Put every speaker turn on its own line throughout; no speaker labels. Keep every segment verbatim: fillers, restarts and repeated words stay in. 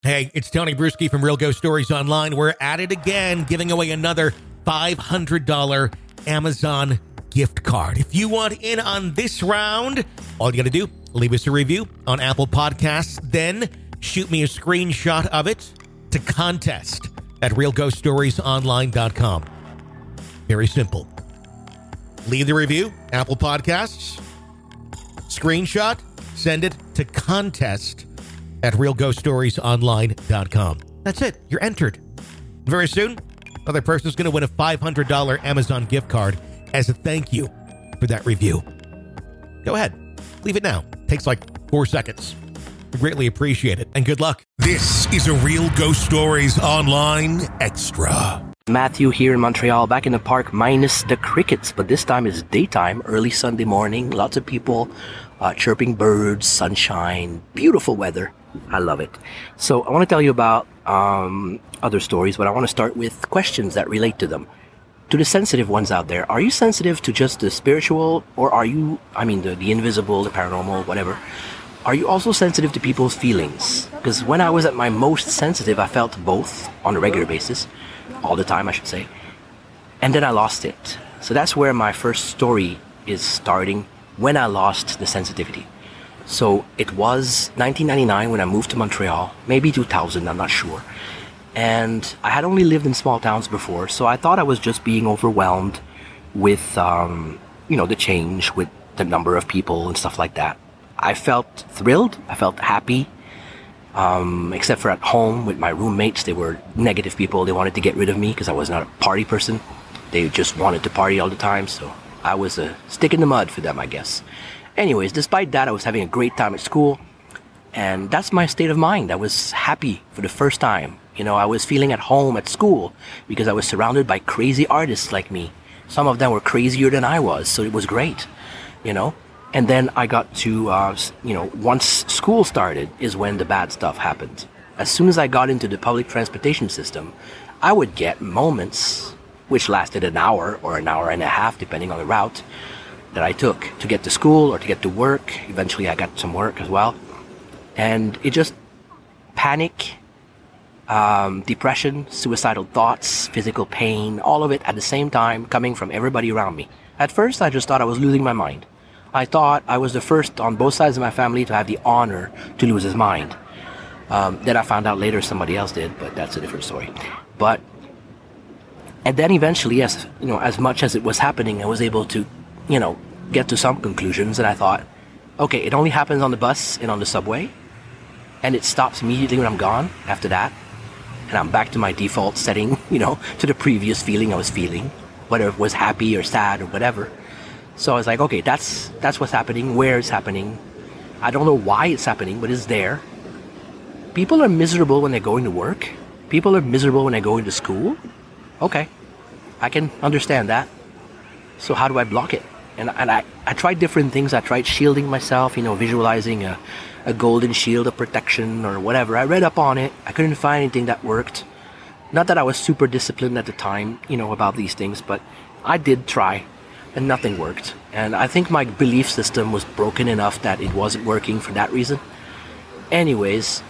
Hey, it's Tony Bruschi from Real Ghost Stories Online. We're at it again, giving away another five hundred dollars Amazon gift card. If you want in on this round, all you got to do, leave us a review on Apple Podcasts, then shoot me a screenshot of it to contest at real ghost stories online dot com. Very simple. Leave the review, Apple Podcasts, screenshot, send it to contest at real ghost stories online dot com. That's it. You're entered. Very soon, another person's going to win a five hundred dollars Amazon gift card as a thank you for that review. Go ahead. Leave it now. Takes like four seconds. We greatly appreciate it. And good luck.
This is a Real Ghost Stories Online Extra.
Matthew here in Montreal, back in the park, minus the crickets, but this time is daytime, early Sunday morning, lots of people, uh, chirping birds, sunshine, beautiful weather. I love it. So I want to tell you about um, other stories, but I want to start with questions that relate to them. To the sensitive ones out there, are you sensitive to just the spiritual, or are you, I mean, the, the invisible, the paranormal, whatever? Are you also sensitive to people's feelings? Because when I was at my most sensitive, I felt both on a regular basis. All the time, I should say. And then I lost it. So that's where my first story is starting, when I lost the sensitivity. So it was nineteen ninety-nine when I moved to Montreal, maybe two thousand, I'm not sure. And I had only lived in small towns before, so I thought I was just being overwhelmed with, um, you know, the change, with the number of people and stuff like that. I felt thrilled, I felt happy. Um, except for at home with my roommates, they were negative people. They wanted to get rid of me because I was not a party person. They just wanted to party all the time, so I was a stick in the mud for them, I guess. Anyways, despite that, I was having a great time at school, and that's my state of mind. I was happy for the first time. You know, I was feeling at home at school because I was surrounded by crazy artists like me. Some of them were crazier than I was, so it was great, you know. And then I got to, uh, you know, once school started is when the bad stuff happened. As soon as I got into the public transportation system, I would get moments, which lasted an hour or an hour and a half, depending on the route that I took to get to school or to get to work. Eventually I got some work as well. And it just, panic, um, depression, suicidal thoughts, physical pain, all of it at the same time coming from everybody around me. At first, I just thought I was losing my mind. I thought I was the first on both sides of my family to have the honor to lose his mind. Um, then I found out later somebody else did, but that's a different story. But, and then eventually, as you know, as much as it was happening, I was able to, you know, get to some conclusions. And I thought, okay, it only happens on the bus and on the subway, and it stops immediately when I'm gone after that. And I'm back to my default setting, you know, to the previous feeling I was feeling, whether it was happy or sad or whatever. So I was like, okay, that's that's what's happening, where it's happening. I don't know why it's happening, but it's there. People are miserable when they're going to work. People are miserable when they're going to school. Okay, I can understand that. So how do I block it? And, and I, I tried different things. I tried shielding myself, you know, visualizing a, a golden shield of protection or whatever. I read up on it. I couldn't find anything that worked. Not that I was super disciplined at the time, you know, about these things, but I did try. And nothing worked. And I think my belief system was broken enough that it wasn't working for that reason. Anyways,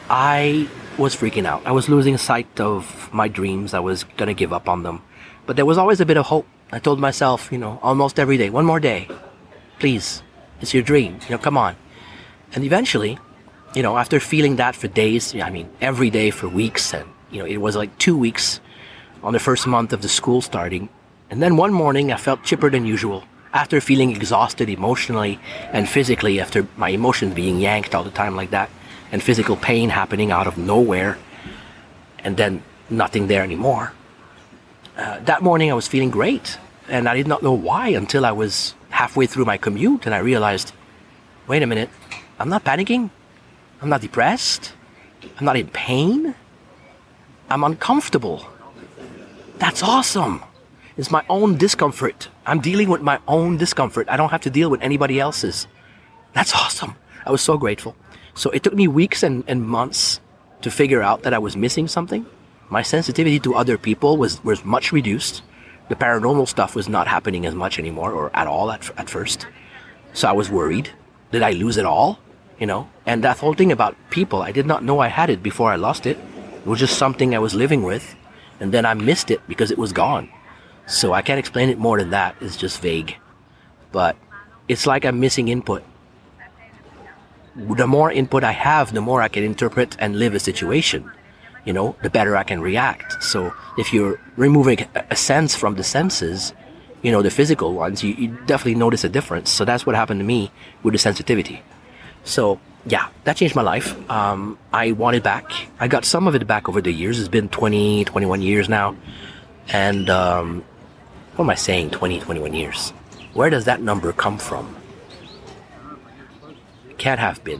I was freaking out. I was losing sight of my dreams. I was going to give up on them. But there was always a bit of hope. I told myself, you know, almost every day, one more day. Please, it's your dream. You know, come on. And eventually, you know, after feeling that for days, I mean, every day for weeks, and, you know, it was like two weeks on the first month of the school starting. And then one morning, I felt chipper than usual. After feeling exhausted emotionally and physically, after my emotions being yanked all the time like that, and physical pain happening out of nowhere, and then nothing there anymore. Uh, that morning, I was feeling great. And I did not know why until I was halfway through my commute, and I realized, wait a minute, I'm not panicking. I'm not depressed. I'm not in pain. I'm uncomfortable. That's awesome. It's my own discomfort. I'm dealing with my own discomfort. I don't have to deal with anybody else's. That's awesome. I was so grateful. So it took me weeks and, and months to figure out that I was missing something. My sensitivity to other people was, was much reduced. The paranormal stuff was not happening as much anymore, or at all at, at first. So I was worried. Did I lose it all? you know. And that whole thing about people, I did not know I had it before I lost it. It was just something I was living with, and then I missed it because it was gone. So I can't explain it more than that. It's just vague. But it's like I'm missing input. The more input I have, the more I can interpret and live a situation. You know, the better I can react. So if you're removing a sense from the senses, you know, the physical ones, you, you definitely notice a difference. So that's what happened to me with the sensitivity. So yeah, that changed my life. Um, I want it back. I got some of it back over the years. It's been twenty, twenty-one years now. And, um, what am I saying? twenty, twenty-one years. Where does that number come from? It can't have been.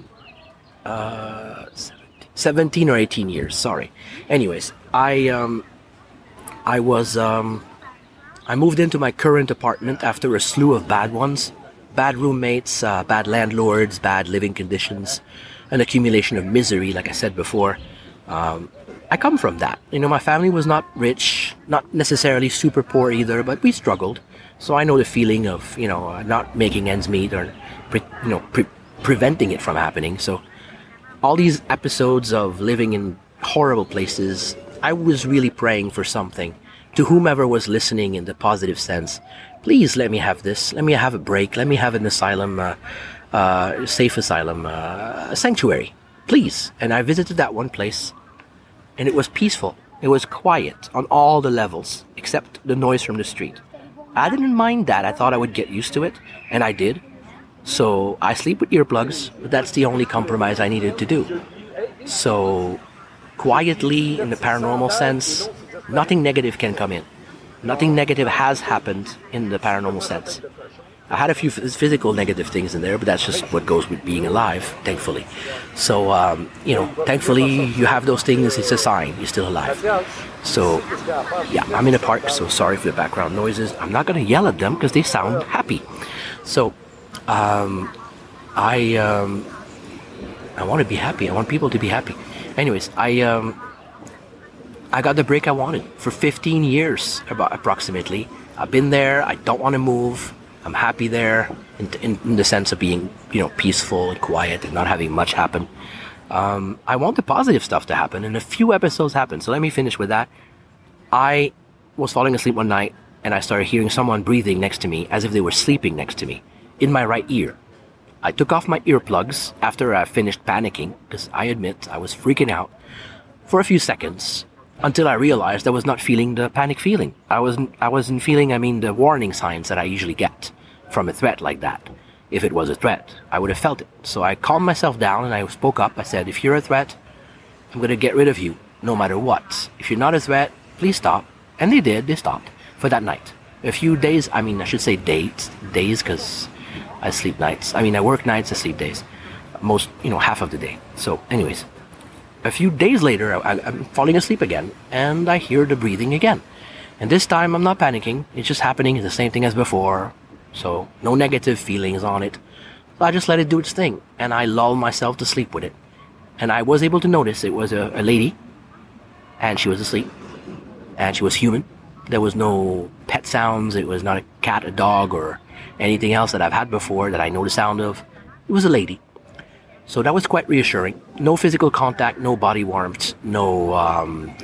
Uh, seventeen or eighteen years, sorry. Anyways, I, um, I was, um, I moved into my current apartment after a slew of bad ones. Bad roommates, uh, bad landlords, bad living conditions, an accumulation of misery, like I said before. Um, I come from that. You know, my family was not rich, not necessarily super poor either, but we struggled. So I know the feeling of, you know, uh, not making ends meet or, pre- you know, pre- preventing it from happening. So all these episodes of living in horrible places, I was really praying for something. To whomever was listening in the positive sense, please let me have this. Let me have a break. Let me have an asylum, uh, uh, safe asylum, uh, a sanctuary. Please. And I visited that one place, and it was peaceful. It was quiet on all the levels, except the noise from the street. I didn't mind that. I thought I would get used to it, and I did. So I sleep with earplugs, but that's the only compromise I needed to do. So quietly, in the paranormal sense, nothing negative can come in. Nothing negative has happened in the paranormal sense. I had a few f- physical negative things in there, but that's just what goes with being alive, thankfully. So, um, you know, thankfully you have those things, it's a sign you're still alive. So, yeah, I'm in a park, so sorry for the background noises. I'm not going to yell at them because they sound happy. So, um, I, um, I want to be happy. I want people to be happy. Anyways, I, um, I got the break I wanted for fifteen years, about approximately. I've been there. I don't want to move. I'm happy there in, in, in the sense of being, you know, peaceful and quiet and not having much happen. Um, I want the positive stuff to happen, and a few episodes happened. So let me finish with that. I was falling asleep one night, and I started hearing someone breathing next to me as if they were sleeping next to me in my right ear. I took off my earplugs after I finished panicking, because I admit I was freaking out for a few seconds, until I realized I was not feeling the panic feeling. I wasn't, I wasn't feeling, I mean, the warning signs that I usually get from a threat like that. If it was a threat, I would have felt it. So I calmed myself down and I spoke up. I said, if you're a threat, I'm going to get rid of you, no matter what. If you're not a threat, please stop. And they did, they stopped for that night. A few days, I mean, I should say days, days, because I sleep nights. I mean, I work nights, I sleep days. Most, you know, half of the day. So, anyways. A few days later, I, I'm falling asleep again, and I hear the breathing again. And this time, I'm not panicking. It's just happening. It's the same thing as before. So, no negative feelings on it. So I just let it do its thing, and I lull myself to sleep with it. And I was able to notice it was a, a lady, and she was asleep, and she was human. There was no pet sounds. It was not a cat, a dog, or anything else that I've had before that I know the sound of. It was a lady. So that was quite reassuring. No physical contact, no body warmth, no, um,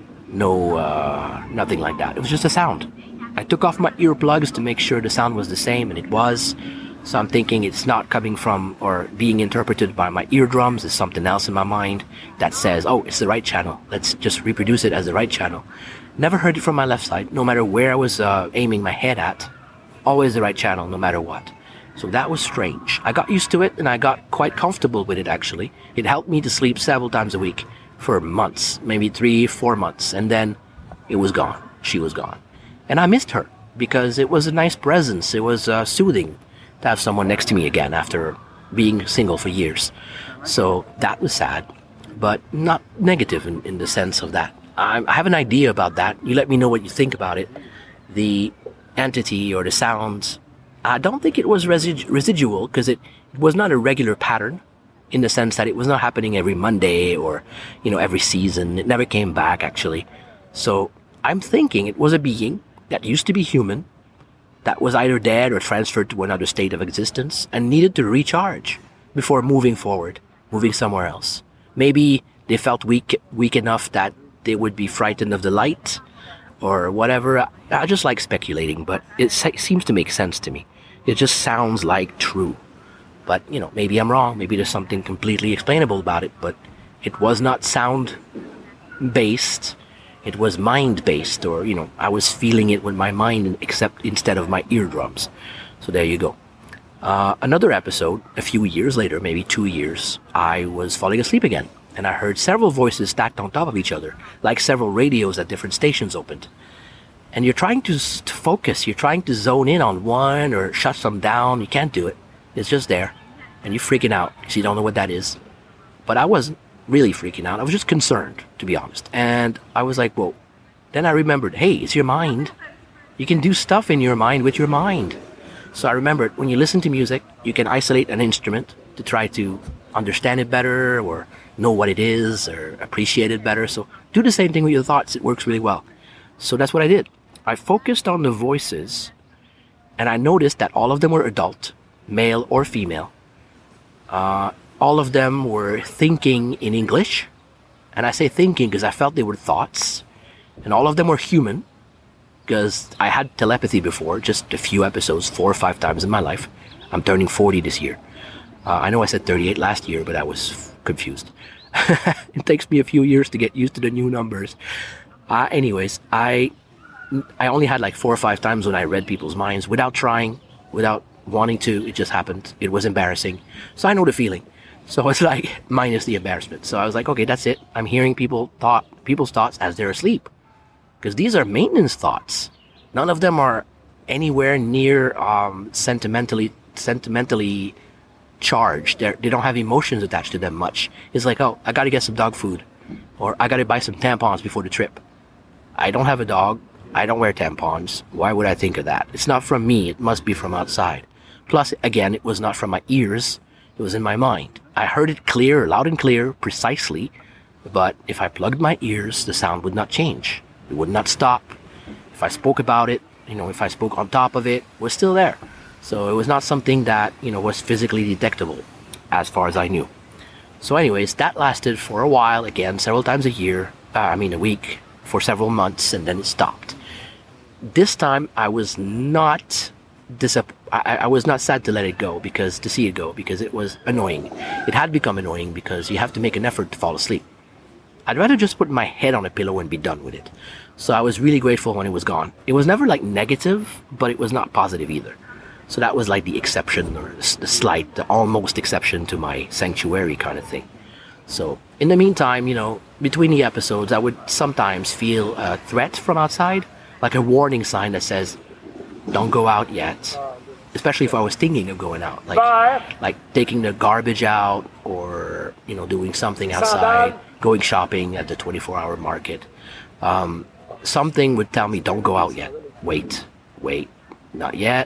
no, uh, nothing like that. It was just a sound. I took off my earplugs to make sure the sound was the same, and it was. So I'm thinking it's not coming from or being interpreted by my eardrums. There's something else in my mind that says, oh, it's the right channel. Let's just reproduce it as the right channel. Never heard it from my left side, no matter where I was uh, aiming my head at. Always the right channel, no matter what. So that was strange. I got used to it, and I got quite comfortable with it, actually. It helped me to sleep several times a week for months, maybe three, four months. And then it was gone. She was gone. And I missed her because it was a nice presence. It was uh, soothing to have someone next to me again after being single for years. So that was sad, but not negative in, in the sense of that. I, I have an idea about that. You let me know what you think about it. The entity or the sounds, I don't think it was resi- residual because it was not a regular pattern in the sense that it was not happening every Monday or, you know, every season. It never came back, actually. So I'm thinking it was a being that used to be human, that was either dead or transferred to another state of existence and needed to recharge. before moving forward, moving somewhere else. Maybe they felt weak, weak enough that they would be frightened of the light or whatever. I, I just like speculating, but it se- seems to make sense to me. It just sounds like true. But, you know, maybe I'm wrong. Maybe there's something completely explainable about it, but it was not sound-based. It was mind-based, or, you know, I was feeling it with my mind except instead of my eardrums. So there you go. Uh, another episode, a few years later, maybe two years, I was falling asleep again. And I heard several voices stacked on top of each other, like several radios at different stations opened. And you're trying to, to focus, you're trying to zone in on one or shut some down. You can't do it. It's just there. And you're freaking out because you don't know what that is. But I wasn't really freaking out. I was just concerned, to be honest. And I was like, whoa. Then I remembered, hey, it's your mind. You can do stuff in your mind with your mind. So I remembered, when you listen to music, you can isolate an instrument to try to understand it better or know what it is or appreciate it better. So do the same thing with your thoughts. It works really well. So that's what I did. I focused on the voices, and I noticed that all of them were adult, male or female. Uh, all of them were thinking in English. And I say thinking because I felt they were thoughts. And all of them were human, because I had telepathy before, just a few episodes, four or five times in my life. I'm turning forty this year. Uh, I know I said thirty-eight last year, but I was f- confused. It takes me a few years to get used to the new numbers. Uh, anyways, I I only had like four or five times when I read people's minds without trying, without wanting to. It just happened. It was embarrassing. So I know the feeling. So it's like minus the embarrassment. So I was like, okay, that's it. I'm hearing people thought people's thoughts as they're asleep. Because these are maintenance thoughts. None of them are anywhere near um, sentimentally sentimentally charged. They're, they don't have emotions attached to them much. It's like, oh, I got to get some dog food. Or I got to buy some tampons before the trip. I don't have a dog. I don't wear tampons. Why would I think of that? It's not from me. It must be from outside. Plus, again, it was not from my ears. It was in my mind. I heard it clear, loud and clear, precisely. But if I plugged my ears, the sound would not change. It would not stop. If I spoke about it, you know, if I spoke on top of it, it was still there. So it was not something that, you know, was physically detectable, as far as I knew. So anyways, that lasted for a while, again, several times a year, uh, I mean a week, for several months, and then it stopped. This time, I was not disapp- I, I was not sad to let it go, because to see it go, because it was annoying. It had become annoying because you have to make an effort to fall asleep. I'd rather just put my head on a pillow and be done with it. So I was really grateful when it was gone. It was never like negative, but it was not positive either. So that was like the exception, or the slight, the almost exception to my sanctuary kind of thing. So in the meantime, you know, between the episodes, I would sometimes feel a threat from outside, like a warning sign that says, don't go out yet. Especially if I was thinking of going out, like like taking the garbage out, or, you know, doing something outside, going shopping at the twenty-four hour market. Um, something would tell me, don't go out yet. Wait, wait, not yet.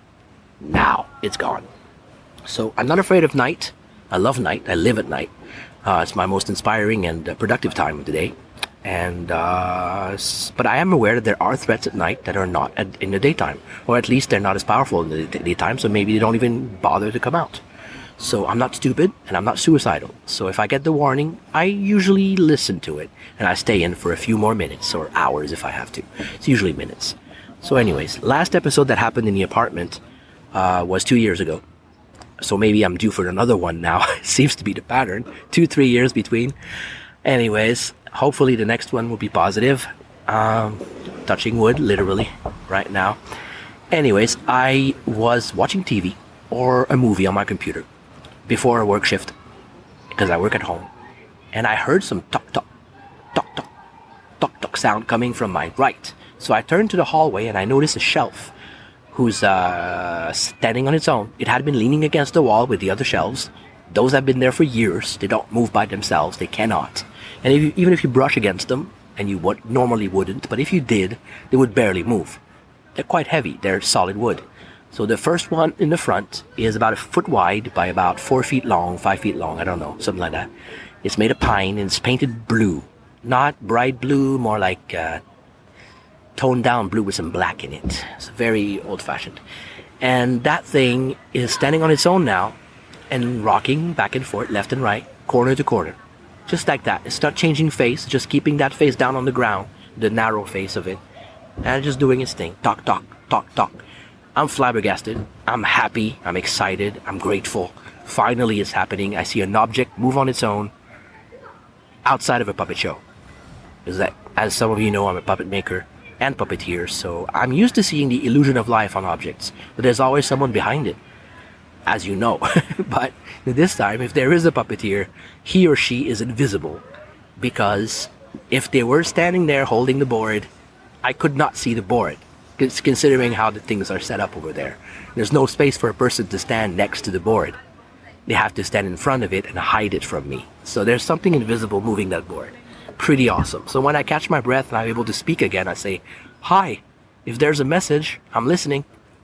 Now, it's gone. So I'm not afraid of night. I love night. I live at night. Uh, it's my most inspiring and uh, productive time of the day. And uh, but I am aware that there are threats at night that are not at, in the daytime, or at least they're not as powerful in the daytime. So maybe they don't even bother to come out. So I'm not stupid, and I'm not suicidal. So if I get the warning, I usually listen to it, and I stay in for a few more minutes or hours if I have to. It's usually minutes. So anyways, last episode that happened in the apartment uh, was two years ago. So maybe I'm due for another one now. It seems to be the pattern. Two, three years between. Anyways, hopefully the next one will be positive. Um, touching wood, literally, right now. Anyways, I was watching T V or a movie on my computer before a work shift, because I work at home. And I heard some tok tok, tok tok, tok tok sound coming from my right. So I turned to the hallway and I noticed a shelf who's uh, standing on its own. It had been leaning against the wall with the other shelves. Those have been there for years. They don't move by themselves. They cannot. And if you, even if you brush against them, and you would normally wouldn't, but if you did, they would barely move. They're quite heavy. They're solid wood. So the first one in the front is about a foot wide by about four feet long, five feet long, I don't know, something like that. It's made of pine and it's painted blue. Not bright blue, more like uh, toned down blue with some black in it. It's very old-fashioned. And that thing is standing on its own now. and rocking back and forth, left and right, corner to corner. Just like that. It's not changing face, just keeping that face down on the ground, the narrow face of it, and just doing its thing. Talk, talk, talk, talk. I'm flabbergasted. I'm happy. I'm excited. I'm grateful. Finally, it's happening. I see an object move on its own outside of a puppet show. Is that, as some of you know, I'm a puppet maker and puppeteer, so I'm used to seeing the illusion of life on objects, but there's always someone behind it, as you know. But this time, if there is a puppeteer, he or she is invisible, because if they were standing there holding the board, I could not see the board, considering how the things are set up over there. There's no space for a person to stand next to the board. They have to stand in front of it and hide it from me. So there's something invisible moving that board. Pretty awesome. So when I catch my breath and I'm able to speak again, I say, "Hi, if there's a message, I'm listening."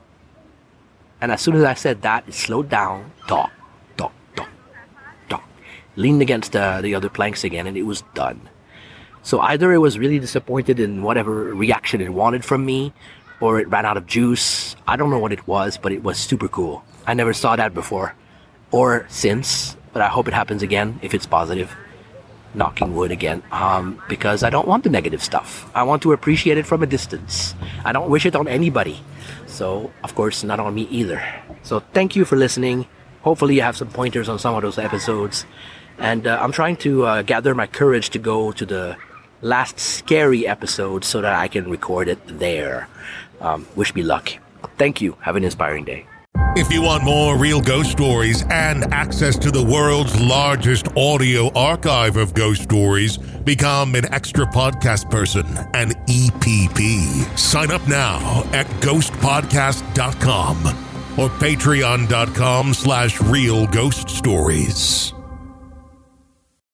And as soon as I said that, it slowed down. Talk, talk, talk, talk. Leaned against uh, the other planks again, and it was done. So either it was really disappointed in whatever reaction it wanted from me, or it ran out of juice. I don't know what it was, but it was super cool. I never saw that before, or since, but I hope it happens again if it's positive. Knocking wood again, um, because I don't want the negative stuff. I want to appreciate it from a distance. I don't wish it on anybody. So, of course, not on me either. So thank you for listening. Hopefully you have some pointers on some of those episodes. And uh, I'm trying to uh, gather my courage to go to the last scary episode so that I can record it there. Um, wish me luck. Thank you. Have an inspiring day.
If you want more real ghost stories and access to the world's largest audio archive of ghost stories, become an extra podcast person, an E P P. Sign up now at ghost podcast dot com or patreon dot com slash real ghost stories.